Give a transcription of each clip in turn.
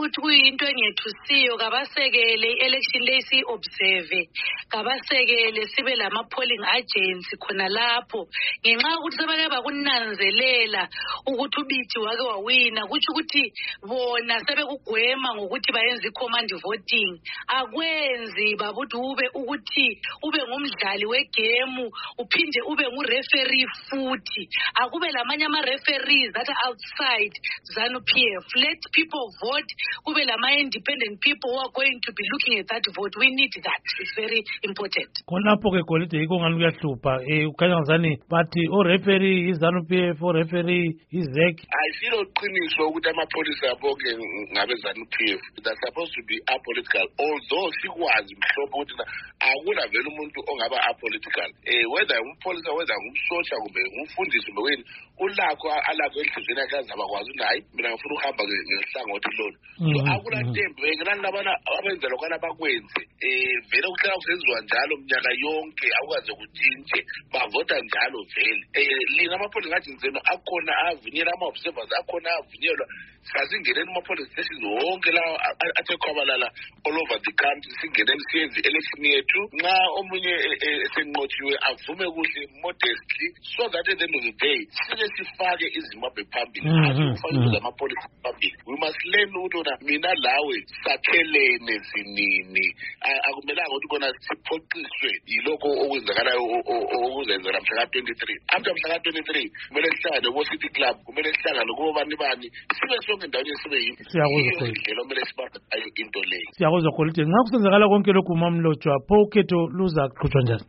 ukuthi kuyinto engethusiyo kabasekele election lesi observe kabasekele sibe lama polling agents khona lapho ngenxa ukuthi sebake bakunanzelela ukuthi ubithi wake wawina kuthi ukuthi bona sebekugwema ngokuthi bayenze i-command voting akwenzi babuthi ukuthi ube ngumdlali wegame uphinde ube ngu-referee futhi akube lamanye ama-referees that are outside ZANU-PF. Let people vote kube lama-independent people who are going to be looking at that vote. We need that. It's very important. Khonapho ke Golide yiko ngani kuyahlupha ukhanya ngazani bathi o-referee i-ZANU-PF o-referee i-ZEC ayisilo qiniso ukuthi amapholisa bonke ngabe ZANU-PF. They're supposed to be apolitical, although sikwazi mhlobo ukuthi akula vele umuntu ongaba apolitical whether umpholisa whether ngumsotsha kumbe ngumfundisi kumbe wena ulakho alakho enhlizweni yakhe azaba kwazi unayi mina ngifuna ukuhamba ngehlangothi lona so akula ntembe ngelani labana abenzela lokho abakwenze vele ukuhlala kusenziwa njalo minyaka yonke akwaze kutshintshe bavota njalo vele lina amapholisa ngathi nzeno akhona avunyelwa ama-observers akhona avunyelwa sazingeneni ama-police stations wonke lawo athe khwabalala all over the country singeneni siyenze election yethu nxa omunye esenqotshiwe avume kuhle modestly so that at the end of the day sike sifake iZimbabwe phambili asifake amapholisa phambili. We must learn ukuthi mina lawe sakhelene sinini akumelanga ukuthi kona siphoqiswe yilokho okwenzakalayo okuzenzela mhla ka-23 after mhla ka-23 kumele sihlangane ko-City Club kumele sihlangane kubani sibe sonke endaweni sibe yindlela omele sibayo into leyo. Siyakuzwa Golide nxa kusenzakala konke lokhu uMamlotshwa pho ukhetho luza kuqhutshwa njani?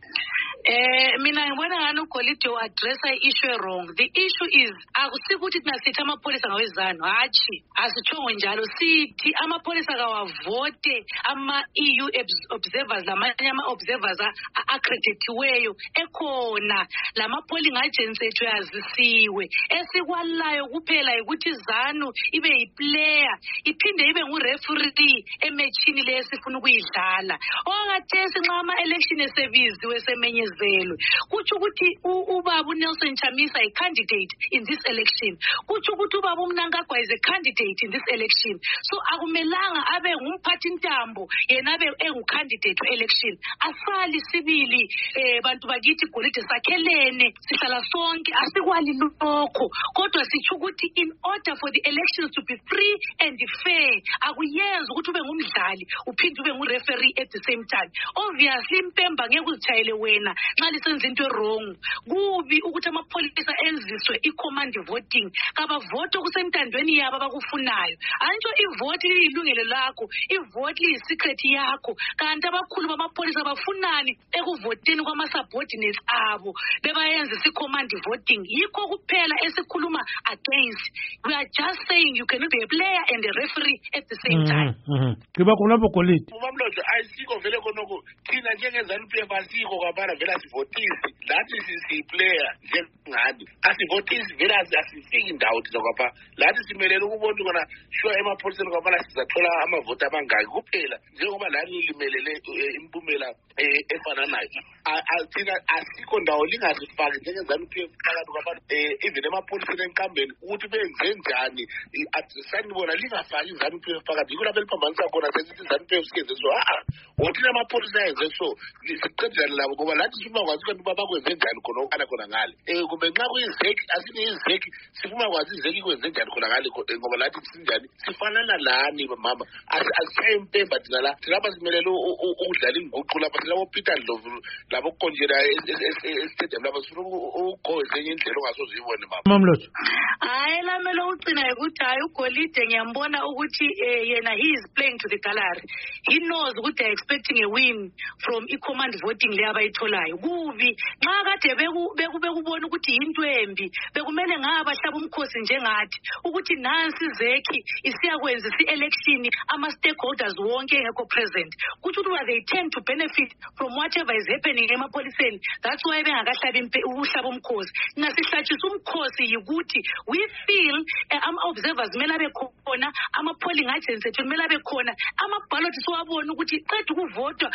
Mina ngibona ngani uGolide u-addressa i-issue wrong. The issue is akusikuthi thina sithi amapholisa ngawezanu hatshi asitshongo njalo sithi amapholisa kawavote ama-EU observers lamanye ama-observers accreditiweyo ekhona lama-polling agents ethu yazisiwe esikwalayo kuphela ukuthi ZANU ibe yiplayer iphinde ibe ngu-referee ematchini leyo esifuna ukuyidlala okhathesi nxa ama-election esebiziwe semenyezelwe kutsho ukuthi ubaba uNelson Chamisa yi-candidate in this election kutsho ukuthi ubaba uMnangagwa is a candidate in this election so akumelanga abe ngumphathi ntambo yena abe engu-candidate we-election asali sibili bantu bakithi Golide sakhelene sihlala sonke asikwali lokho kodwa sitsho ukuthi in order for the elections to be free and fair akuyenzi ukuthi ube ngumdlali uphinde ube ngu-referee at the same time. Obviously impemba ngeke uzitshayele wena nxa lisenza into wrong kubi ukuthi amapholisa enziswe i-command voting kabavote okusentandweni yabo abakufunayo antsho ivoti liyilungelo lakho ivoti liyi-secret yakho kanti abakhulu bamapholisa bafunani ekuvoteni kwama-subordinates abo bebayenzisa i-command voting yikho kuphela esikhuluma against. We are just saying you cannot be a player and a referee at the same time. Kiba khonapho Golide uMamlotshwa ayisiko vele khonoko thina njenge-ZANU-PF asiko kwabana vele asivotisi lathi siyi-player njengani asivotisi vele asifiki ndawo thina kwapha lathi simelele ukubona kona sure emapholiseni kwabana sizathola amavoti amangaki kuphela njengoba lani limelele impumela efananayo thina asikho ndawo lingasifaki njenge-ZANU-PF phakathi kwabantu even emapholiseni enkambeni ukuthi benze njani sanibona lingafaki i-ZANU-PF phakathi yikho lapho eliphambanisa khona sesithi i-ZANU-PF sikenze so wothina amapholisa enze so siqedane labo ngoba lathi sifuna kwazi kanti uba bakwenze njani khona okala khona ngale kumbe nxa kuyizeki asine-izeki sifuna kwazi izeki ikwenze njani khona ngale ngoba lathi sinjani sifanana lani mama asisaye impemba thina la thilapha simelele ukudlala inguqu lapha silabo-Peter Ndlovu labokukonjela estadium lapha sifuna ukugoweza enye indlela ongasoze uyibone mama. Mamlotshwa hayi lamele ucina ukuthi hayi uGolide ngiyambona ukuthi yena he is playing to the gallery. He knows ukuthi they are expecting a win from i-command voting le abayitholayo kubi nxa kade bekubona ukuthi yinto embi bekumele ngabahlaba umkhosi njengathi ukuthi nansi izeki isiyakwenza isi-election ama-stakeholders wonke engekho present kuthi ukuthi they tend to benefit from whatever is happening emapholiseni. That's why bengakahlabi ukuhlaba umkhosi nasihlathisa umkhosi yikuthi we feel ama-observers kumele abe khona ama-polling agents ethu kumele abe khona ama-ballot siwabona ukuthi qeda ukuvotwa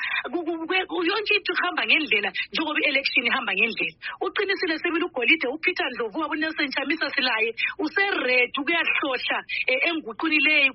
yonke into ihamba ngendlela njengoba i-election ihamba ngendlela. Uqinisile sibili uGolide uPeter Ndlovu wabo uNelson Chamisa silaye useredi ukuyahlohla enguquni leyo